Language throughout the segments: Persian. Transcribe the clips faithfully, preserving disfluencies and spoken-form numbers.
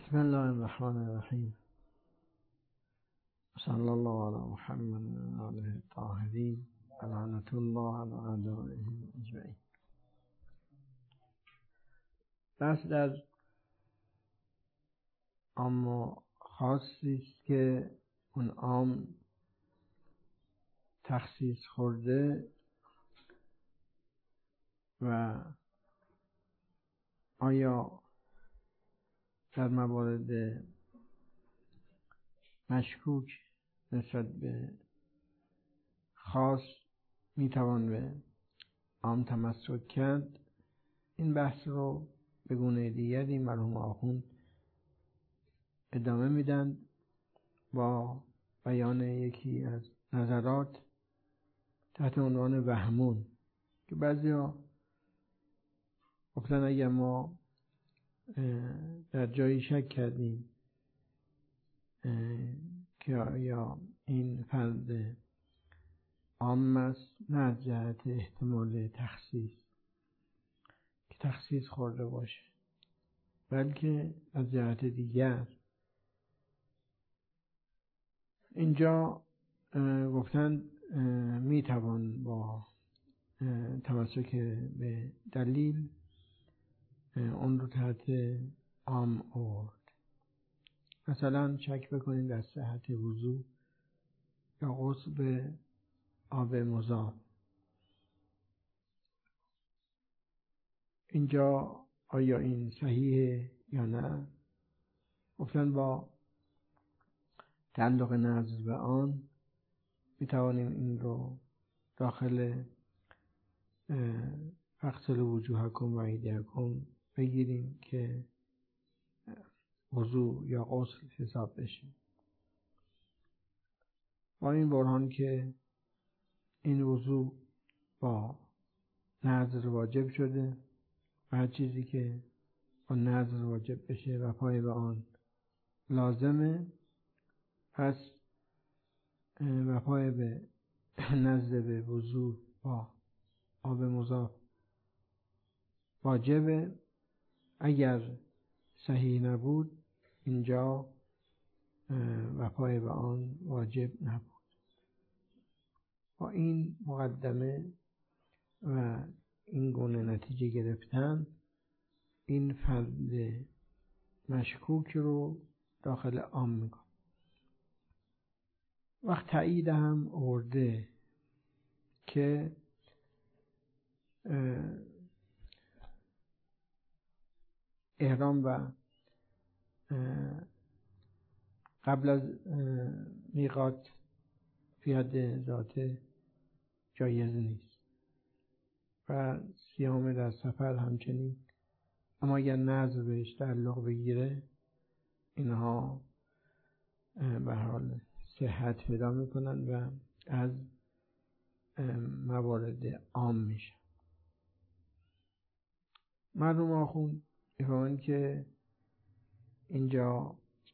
بسم الله الرحمن الرحیم. صلی الله علی محمد و آله الطاهرین و لعنة الله علی اعدائهم اجمعین. بحث در عام و خاصی است که اون عام تخصیص خورده و آیا در موارد مشکوک نسبت به خاص میتوان به عام تمسک کرد. این بحث رو به گونه دیگری مرحوم آخوند ادامه میدن با بیان یکی از نظرات تحت عنوان وهمون که بعضیا گفتن اگر ما در جایی شک کردیم که آیا این فرد عام است، نه از جهت احتمال تخصیص که تخصیص خورده باشه، بلکه از جهت دیگر. اینجا گفتن میتوان با تمسک به دلیل اون رو تحت عام آورد. مثلا شک بکنید در صحت وضو یا غسل به آب مذاب. اینجا آیا این صحیحه یا نه؟ گفتن با تعلق نظر به آن میتوانیم این رو داخل فاغسلوا وجوهکم و ایدیکم بگیریم که وضو یا غسل حساب بشه. با این برهان که این وضو با نظر واجب شده و هر چیزی که با نظر واجب بشه و پای به آن لازمه، پس و پای به نزد به وضو با آب مذاب واجبه. اگر صحیح نبود اینجا و پای به آن واجب نبود. با این مقدمه و این گونه نتیجه گرفتن، این فرد مشکوک رو داخل عام میکن. وقت تایید هم آورده که احرام و قبل از میقات فی حد ذاته جایز نیست و صیام در سفر همچنین. اما اگر نظر بهش تعلق بگیره اینها به حال صحت پیدا میکنن و از موارد عام میشه. مرحوم آخوند میفهمن که اینجا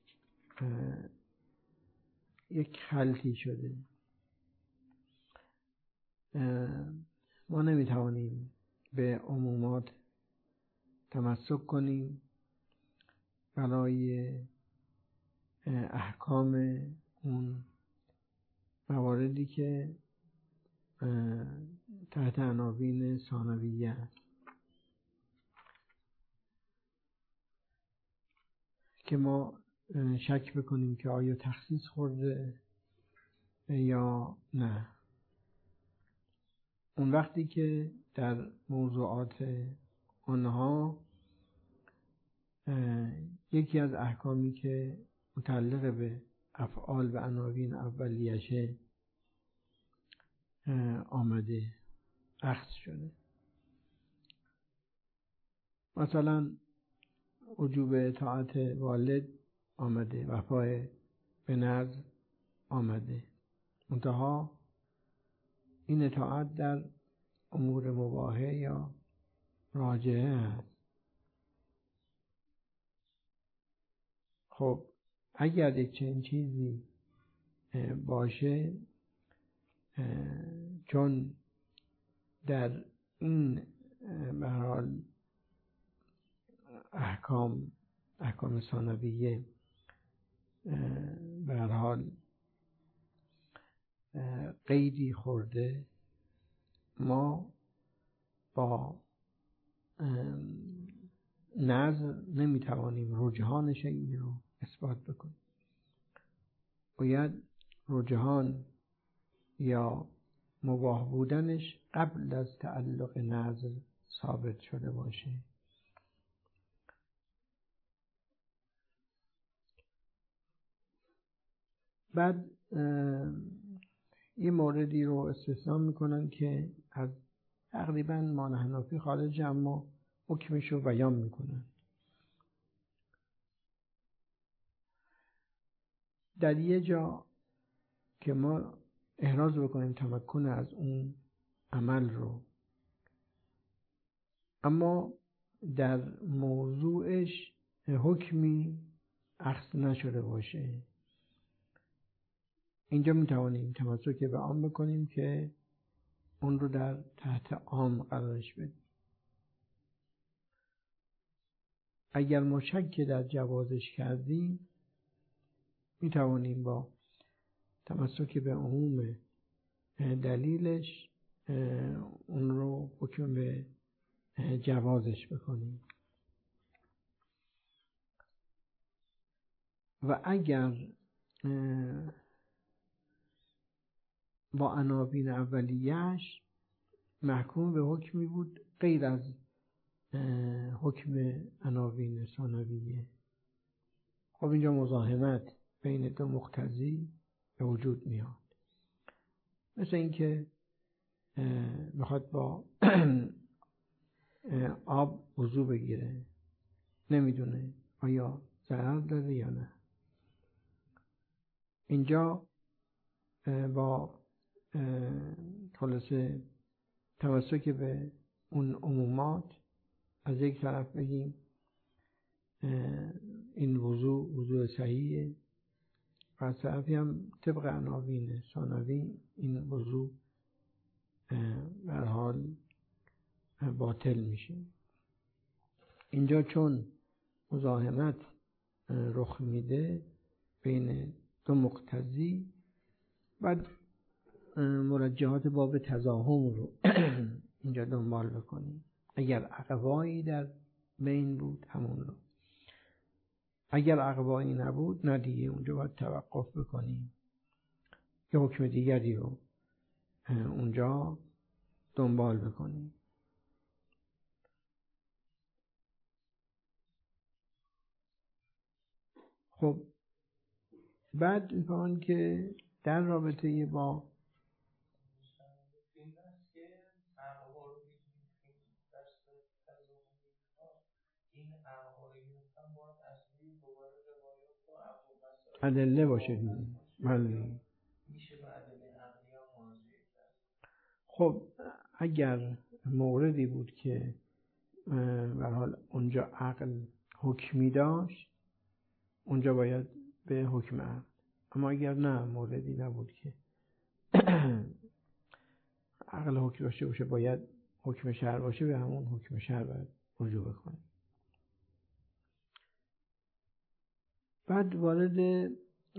یک خلطی شده. ما نمیتوانیم به عمومات تمسک کنیم برای احکام اون مواردی که تحت عناوین ثانویه است که ما شک بکنیم که آیا تخصیص خورده یا نه. اون وقتی که در موضوعات آنها یکی از احکامی که متعلق به افعال و عناوین اولیشه آمده اخذ شده، مثلا وجوب اطاعت والد آمده، وفای به نذر آمده، منتها این اطاعت در امور مباحه یا راجعه است. خب اگر یک چنین چیزی باشه، چون در این به حال احکام احکام ثانویه به هر حال قیدی خورده، ما با نظر نمیتوانیم رجحان شیئی رو اثبات بکنیم. باید رجحان یا مباح بودنش قبل از تعلق نظر ثابت شده باشه. بعد یه موردی رو استثناء میکنن که از تقریبا مان حنفی خارج، اما حکمش رو بیان میکنن. در یه جا که ما احراز بکنیم تمکن از اون عمل رو، اما در موضوعش حکمی اخذ نشده باشه، اینجا میتوانیم تمسک به عام بکنیم که اون رو در تحت عام قرارش بدیم. اگر ما شک در جوازش کردیم، میتوانیم با تمسک به عموم دلیلش اون رو حکم به جوازش بکنیم. و اگر با عناوین اولیه‌اش محکوم به حکمی بود غیر از حکم عناوین ثانویه، خب اینجا مزاحمت بین دو مقتضی به وجود میاد. مثل اینکه میخواد با آب وضو بگیره، نمیدونه آیا ضرر داره یا نه. اینجا با خلاصه تمسک به اون عمومات از یک طرف بگیم این وضو وضو صحیحه، و از طرفی هم طبق عناوین ثانوی این وضو به هر حال باطل میشه. اینجا چون مزاحمت رخ میده بین دو مقتضی، بعد مرجحات باب تزاحم رو اینجا دنبال بکنیم. اگر عقبایی در بین بود همون رو، اگر عقبایی نبود نه دیگه، اونجا باید توقف بکنیم، یه حکم دیگری رو اونجا دنبال بکنیم. خب بعد می‌فهمن که در رابطه با ادله باشه دیگه. بله. خب اگر موردی بود که به هر حال اونجا عقل حکمی داشت، اونجا باید به حکم عقل. اما اگر نه، موردی نبود که عقل حکم داشته باشه، باید حکم شرع باشه، به همون حکم شرع باید رجوع بکنیم. بعد وارد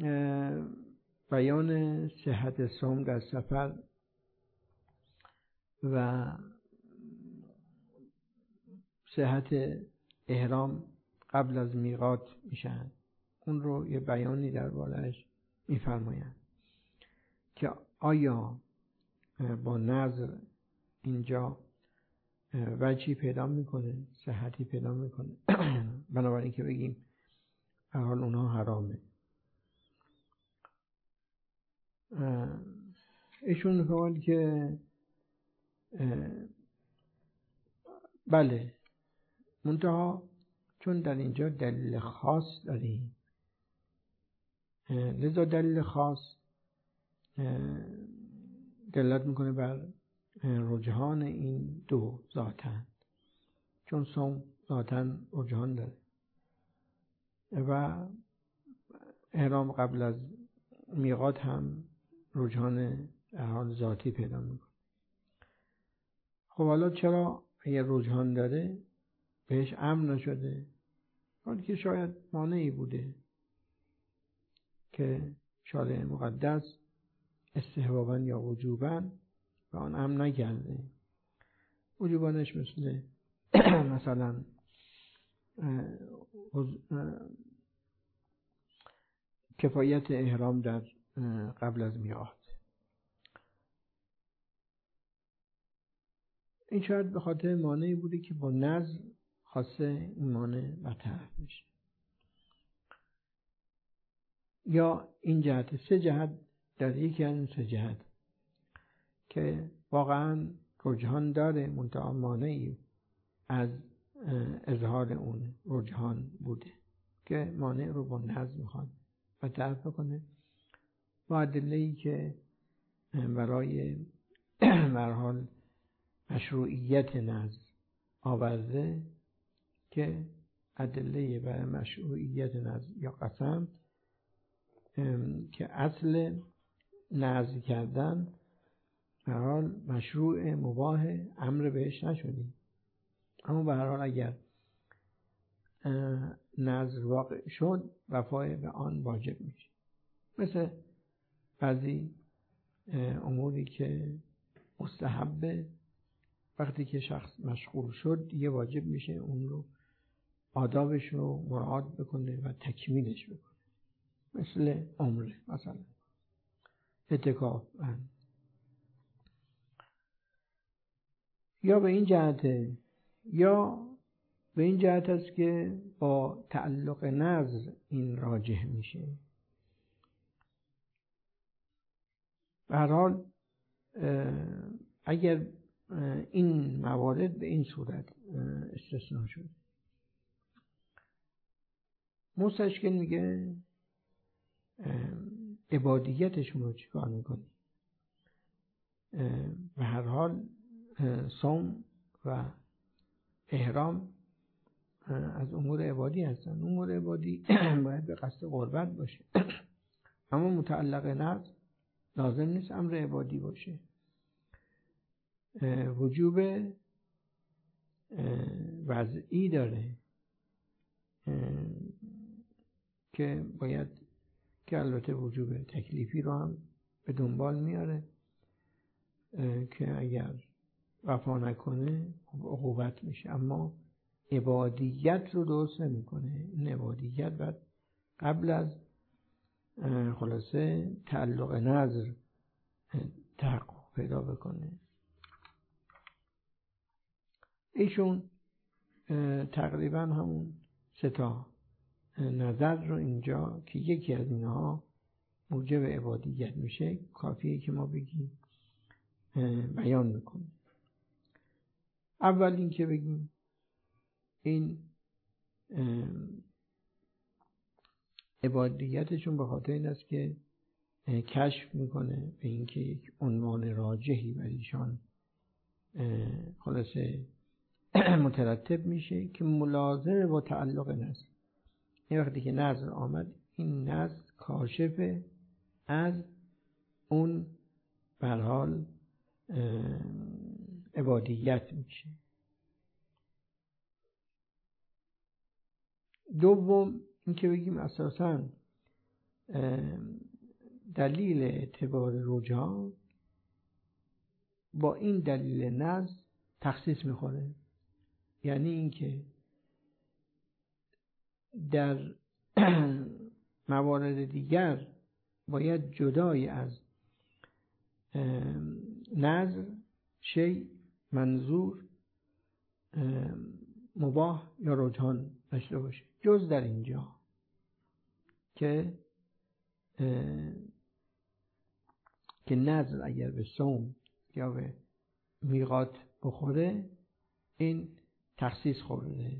بیان صحت صوم در سفر و صحت احرام قبل از میقات میشن. اون رو یه بیانی درباره‌اش میفرمایند که آیا با نظر اینجا وجهی پیدا میکنه، صحتی پیدا میکنه بنابراین که بگیم هر حال اونها حرامه. ایشون میگوید که بله، منتها چون در اینجا دلیل خاص داریم، لذا دلیل خاص دلالت میکنه بر رجحان این دو ذاتن، چون صوم ذاتن رجحان داره و احرام قبل از میقات هم رجحان حال ذاتی پیدا میکنه. خب حالا چرا اگر رجحان داره بهش امر نشده؟ حالی که شاید مانعی بوده که شارع مقدس استحباباً یا وجوباً و آن امر نکرده. وجوبانش مثل مثلا کفایت احرام در قبل از میعاد. این شاید به خاطر مانعی بوده که با نظر خواسته این مانع برطرف بشه. یا این جهت، سه جهت در یکی از این سه جهت که واقعا رجحان داره، منتها مانعی از اظهار اون رجحان بوده که مانع رو با نظر میخواد برطرف کنه با ادله‌ای که برای مرحال مشروعیت نظر آورده که ادله برای مشروعیت نظر یا قسم که اصل نظر کردن به هر حال مشروع مباح امر بهش نشدیم، اما به هر حال اگر نظر واقع شد وفای به آن واجب میشه. مثل بعضی اموری که مستحبه وقتی که شخص مشغول شد دیگه واجب میشه اون رو آدابش رو مراعات بکنه و تکمیلش بکنه، مثل عمره مثلا اعتکاف. یا به این جهته یا به این جهت است که با تعلق نظر این راجح میشه. به هر حال اگر این موارد به این صورت استثناء شد، مستشکل میگه عبادیتشون رو چیکار میکنی؟ به هر حال صوم و احرام از امور عبادی هستن. امور عبادی باید به قصد قربت باشه، اما متعلق نظر لازم نیست امر عبادی باشه. وجوب وضعی داره که باید که البته وجوب تکلیفی رو هم به دنبال میاره که اگر وفا نکنه عقوبت میشه، اما عبادیت رو درست نمیکنه. این عبادیت باید قبل از خلاصه تعلق نظر تحقق پیدا بکنه. ایشون تقریبا همون سه تا نظر رو اینجا که یکی از اینها موجب عبادیت میشه کافیه که ما بگیم بیان میکنیم. اول این که بگیم این عبادیتشون به خاطر این است که کشف میکنه به اینکه یک عنوان راجحی بر ایشان خلاصه مترتب میشه که ملازمه با تعلق نظر. این وقتی که نظر آمد این نظر کاشف از اون به هر حال عبادیت میشه. دوم این که بگیم اساساً دلیل اعتبار رجحان با این دلیل نظر تخصیص میخوره، یعنی اینکه در موارد دیگر باید جدای از نظر شیء منظور مباح یا رجحان داشته باشه، جز در اینجا که که نظر اگر به صوم یا به میقات بخوره این تخصیص خورده.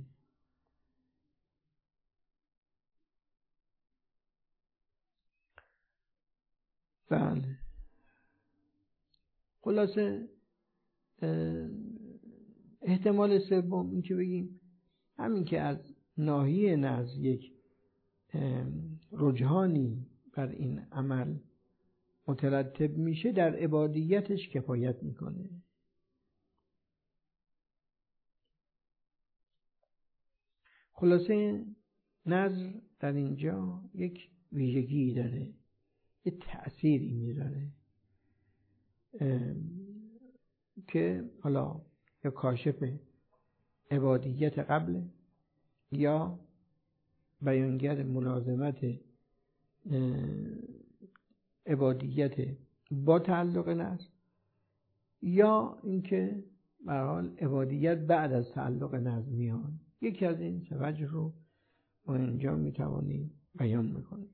بله، خلاصه احتمال سوم این که بگیم همین که از ناحیه نظر یک رجحانی بر این عمل مترتب میشه در عبادیتش کفایت میکنه. خلاصه نظر در اینجا یک ویژگی داره، یک تأثیری میذاره که حالا یا کاشف عبادیت قبل یا بیانگر ملازمت عبادیت با تعلق نظر، یا اینکه به هر حال عبادیت بعد از تعلق نظر میاد. یکی از این سه وجه رو ما اینجا میتوانیم بیان میکنیم.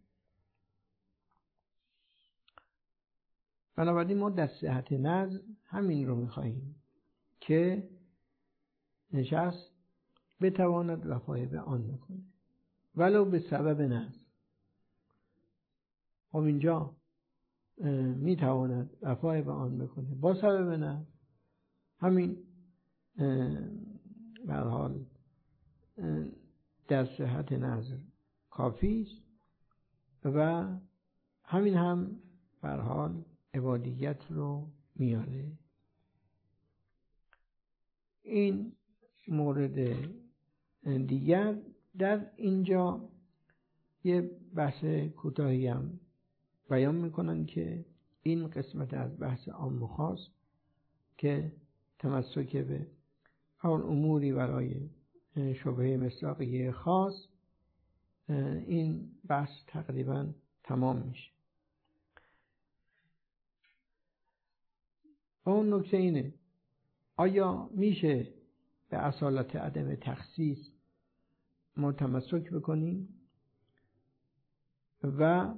بنابراین ما در صحت نظر همین رو میخواهیم که شخص بتواند وفای به آن بکنه ولو به سبب نظر. خب اینجا میتواند وفای به آن بکنه با سبب نظر، همین به هر حال در صحت نظر کافی است و همین هم به هر حال عبادیت رو میاره. این مورد دیگر. در اینجا یه بحث کوتاهی هم بیان میکنن که این قسمت از بحث عام و خاص که تمسک به آن اموری برای شبهه مصداقیه خاص، این بحث تقریبا تمام میشه. اون نکته اینه آیا میشه به اصالت عدم تخصیص ما تمسک بکنیم و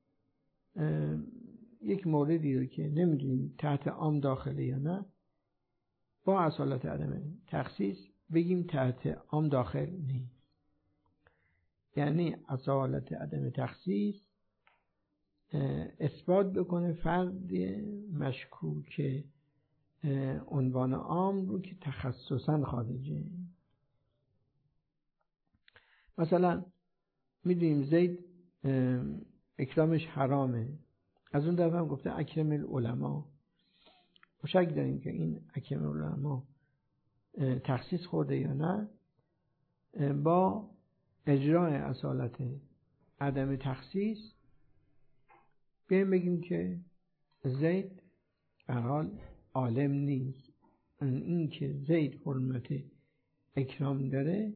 یک موردی رو که نمیدونیم تحت عام داخله یا نه با اصالت عدم تخصیص بگیم تحت عام داخل نیست. یعنی اصالت عدم تخصیص اثبات بکنه فرد مشکوک عنوان عام رو که تخصصاً خارجه. مثلا میدونیم زید اکرامش حرامه، از اون دفعه هم گفته اکرم العلماء. شک داریم که این اکرم العلماء تخصیص خورده یا نه. با اجرای اصالت عدم تخصیص بیایم بگیم که زید به هر حال عالم نیست. این که زید حرمت اکرام داره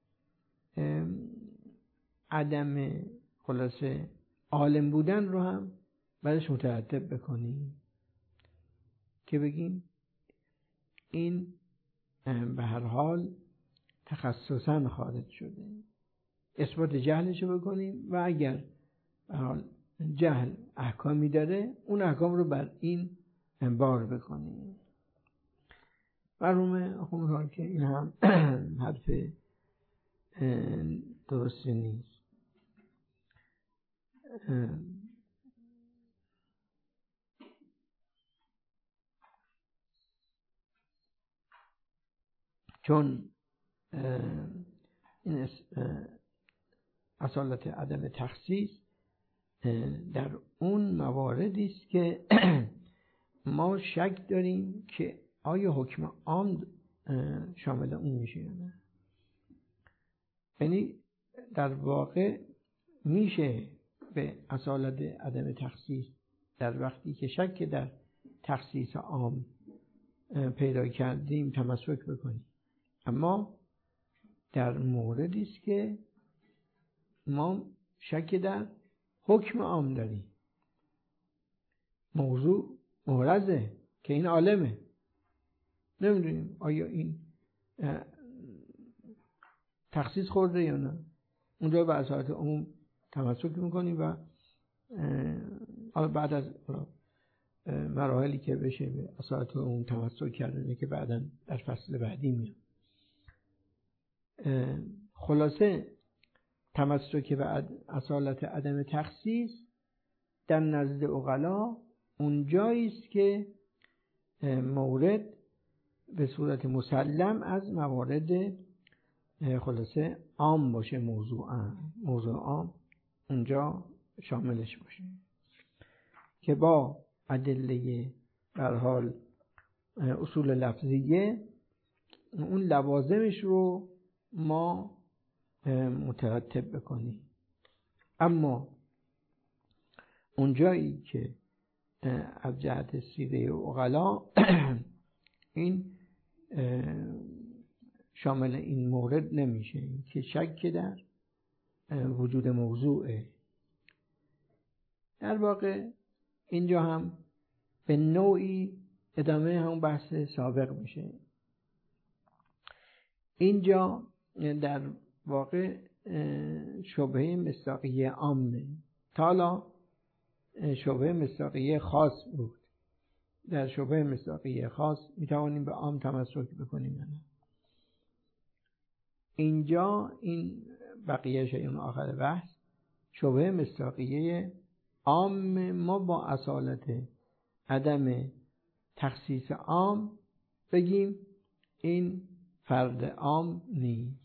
عدم خلاصه عالم بودن رو هم بعدش مترتب بکنیم که بگیم این به هر حال تخصصاً خارج شده، اثبات جهلشو بکنیم و اگر به هر حال جهل احکامی داره اون احکام رو بر این بار بکنیم. معلومه خب که این هم حرف درست نیست. چون این اصالت عدم تخصیص در اون مواردی است که ما شک داریم که آیا حکم عام شامل اون میشه یا نه. یعنی در واقع میشه به اصالت عدم تخصیص در وقتی که شک در تخصیص عام پیدا کردیم تمسک بکنیم، اما در موردی است که ما شک در حکم عام داریم، موضوع مورزه که این عالمه، نمیدونیم آیا این تخصیص خورده یا نه، اونجا به اصالت عموم تمسک میکنیم و بعد از مراحلی که بشه به اصالت عموم تمسک کردنه که بعدا در فصل بعدی میاد. خلاصه تمسک به اصالت عدم تخصیص در نزد عقلا اون جایی است که مورد به صورت مسلم از موارد خلاصه عام باشه، موضوع موضوع عام اونجا شاملش باشه که با ادله به هر حال اصول لفظیه اون لوازمش رو ما مترتب بکنی. اما اونجایی که از جهت سیره عقلا این شامل این مورد نمیشه که شک در وجود موضوعه. در واقع اینجا هم به نوعی ادامه همون بحث سابق میشه. اینجا در واقع شبهه مصداقیه عامه، تا حالا شبهه مصداقیه خاص بود. در شبهه مصداقیه خاص میتوانیم به عام تمسک بکنیم یا نه. اینجا این بقیه شیء آخر بحث شبهه مصداقیه عام ما با اصالت عدم تخصیص عام بگیم این فرد عام نیست.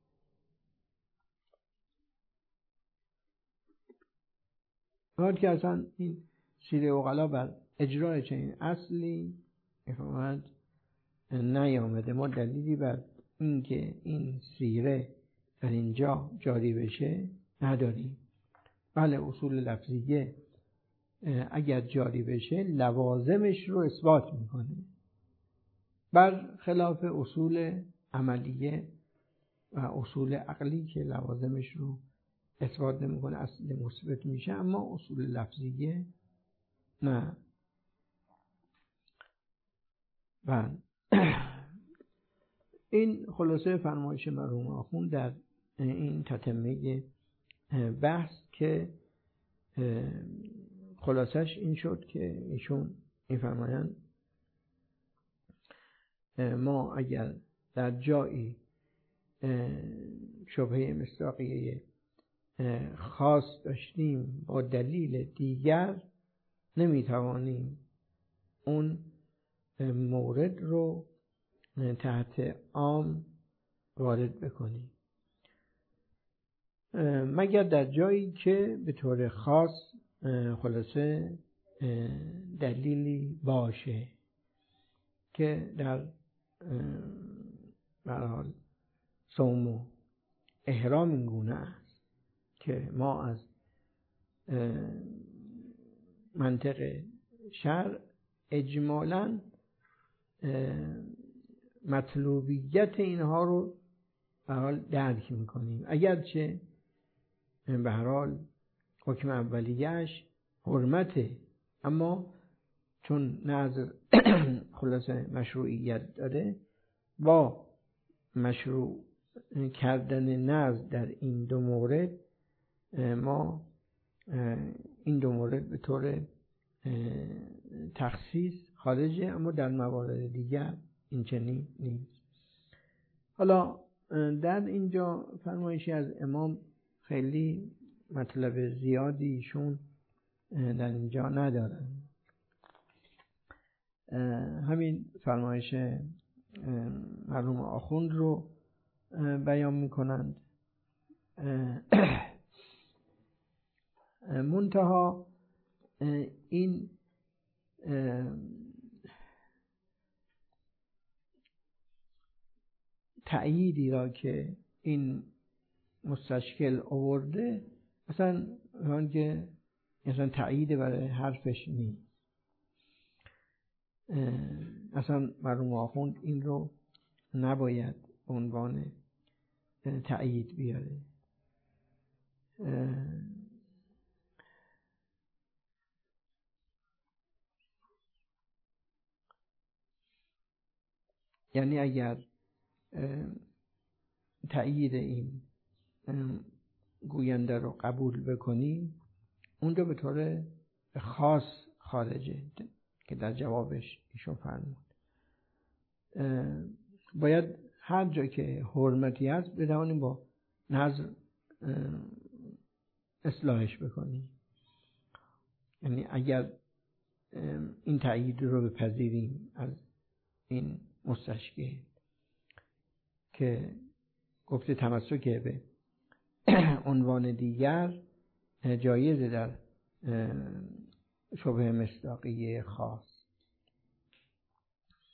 باید که اصلا این سیره عقلا بر اجرای چنین اصلی افهمد نیامده. ما دلیلی بر این که این سیره در اینجا جاری بشه نداریم. بله اصول لفظیه اگر جاری بشه لوازمش رو اثبات میکنه، بر خلاف اصول عملیه و اصول عقلی که لوازمش رو اثبات نمیکنه، اصل مثبت میشه. اما اصول لفظیه نه. بله این خلاصه فرمایش مرحوم آخوند در این تتمه بحث که خلاصش این شد که ایشون میفرمایند ما اگر در جایی شبهه مصداقیه خاص داشتیم با دلیل دیگر نمیتوانیم اون مورد رو تحت عام وارد بکنیم مگر در جایی که به طور خاص خلاصه دلیلی باشه که در برحال صوم و احرام این گونه است که ما از منطق شرع اجمالاً مطلوبیت اینها رو به حال درک میکنیم، اگرچه به هر حال حکم اولیه‌اش حرمته، اما چون نظر خلاصه مشروعیت داره با مشروع کردن نظر در این دو مورد ما این دو مورد به طور تخصیص خارجه، اما در موارد دیگر این چنین نیست. حالا در اینجا فرمایشی از امام خیلی مطلب زیادی ایشون در اینجا ندارن. همین فرمایش مرحوم آخوند رو بیان میکنند. منتها این تأییدی را که این مستشکل آورده اصلا که اصلا تأیید برای حرفش نیست. اصلا مرحوم آخوند این رو نباید عنوان تأیید بیاره. یعنی اگر تأیید این گوینده رو قبول بکنیم اون رو به طور خاص خارجه که در جوابش ایشون فرمود باید هر جا که حرمتی هست بتوانیم با نظر اصلاحش بکنیم. یعنی اگر این تأیید رو بپذیریم از این مستشکل که گفته تمسک به عنوان دیگر جایزه در شبهه مصداقیه خاص.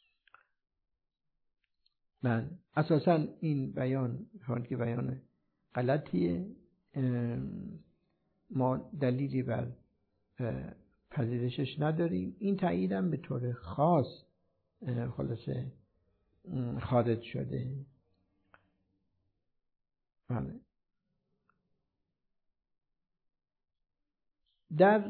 من اساساً این بیان که بیان غلطیه، ما دلیلی بر پذیرشش نداریم. این تایید هم به طور خاص خلاصه خارج شده. بله. در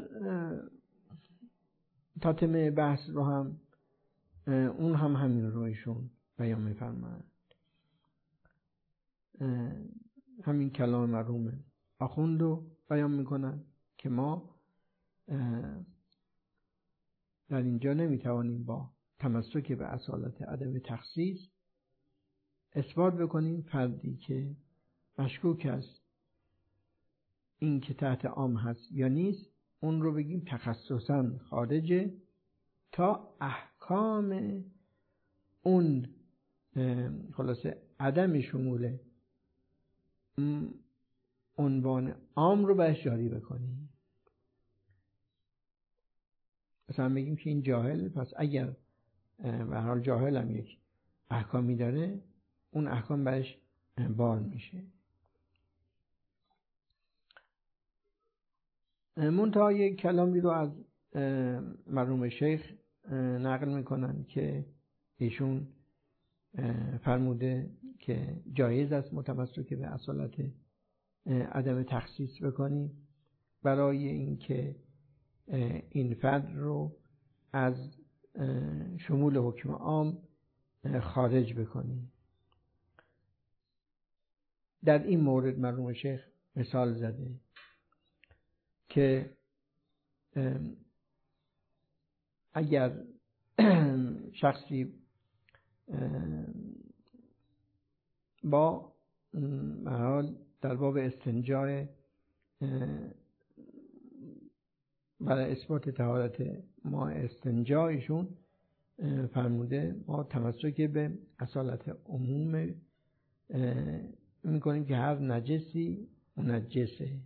تاتمه بحث رو هم اون هم همین رویشون بیان می‌فرمایند. همین کلام مرحوم آخوند رو بیان میکنن که ما در اینجا نمیتوانیم با تمسک به اصالت عدم تخصیص اثبات بکنیم فردی که مشکوک است این که تحت عام هست یا نیست، اون رو بگیم تخصصاً خارجه تا احکام اون خلاصه عدم شمول عنوان عام رو بهش جاری بکنیم. مثلا بگیم که این جاهل، پس اگر به هر حال جاهل هم یک احکامی داره، اون احکام بهش بار میشه. منتها یک کلامی رو از مرحوم شیخ نقل میکنن که ایشون فرموده که جایز است متمسک به اصالت عدم تخصیص بکنیم برای اینکه این فرد رو از شمول حکم عام خارج بکنیم. در این مورد مرحوم شیخ مثال زده که اگر شخصی با حال در باب استنجا برای اثبات طهارت ما استنجا ایشون فرموده ما تمسک به اصالت عموم میکنیم که هر نجسی منجسه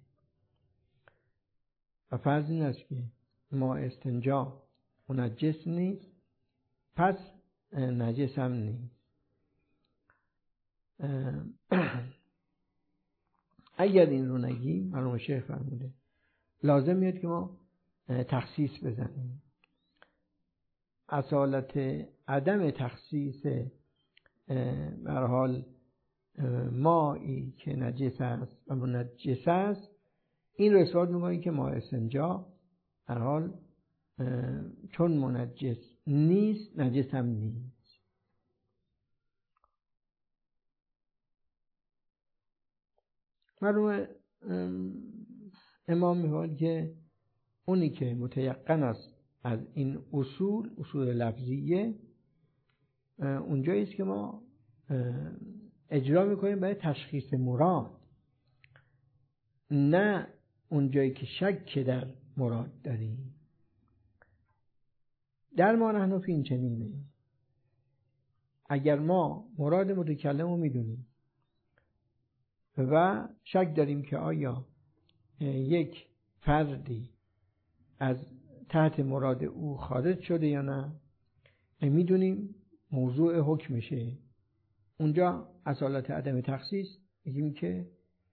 و فرض این است که ما استنجا منجس نیست پس نجس هم نیست. اگر این رو نگیم مرحوم شیخ فرموده لازم میاد که ما تخصیص بزنیم. اصالت عدم تخصیص به هر حال مایی که نجس است و منجس است، این رو اثبات میکنیم که ما استنجا به هر حال چون منجس نیست نجس هم نیست. مرحوم امام میگوید که اونی که متیقن است از این اصول اصول لفظیه اونجایی است که ما اجرا میکنیم برای تشخیص مراد، نه اونجایی که شک در مراد داریم. در ما نحن فی این چنینه. اگر ما مراد متکلم رو میدونیم و شک داریم که آیا یک فردی از تحت مراد او خارج شده یا نه، میدونیم موضوع حکم میشه، اونجا اصالت عدم تخصیص میگیم که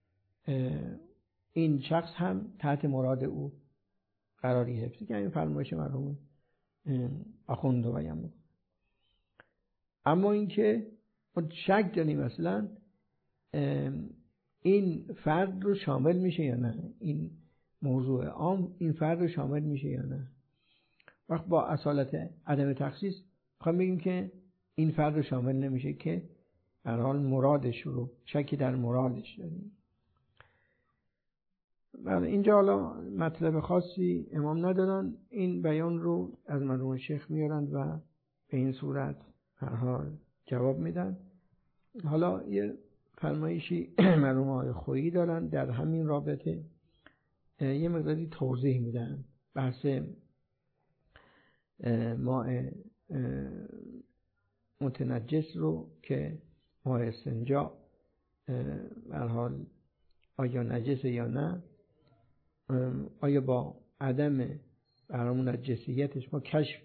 این شخص هم تحت مراد او قراری حفظی که این فرمایش مرحوم آخوند رو بیان میکنه. اما اینکه ما شک داریم مثلا این فرد رو شامل میشه یا نه، این موضوع عام این فرد رو شامل میشه یا نه، وقت با اصالت عدم تخصیص خواهیم بگیم که این فرد رو شامل نمیشه که در حال مرادش رو شکی در مرادش داریم. اینجا حالا مطلب خاصی امام ندارن، این بیان رو از مرحوم شیخ میارند و به این صورت هر حال جواب میدن. حالا یه فرمایشی مرحوم آقای خویی دارن در همین رابطه، یه مقداری توضیح میدن بحث ماء متنجس رو که ماء استنجا به هر حال آیا نجسه یا نه، آیا با عدم برامون نجسیتش ما کشف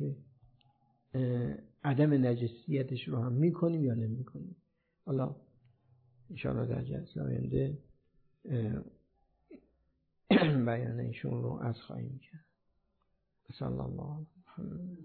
عدم نجسیتش رو هم میکنیم یا نمیکنیم. حالا انشاءالله در جلسه آینده بیان ایشون رو از خواهیم کرد. صلی الله علیه و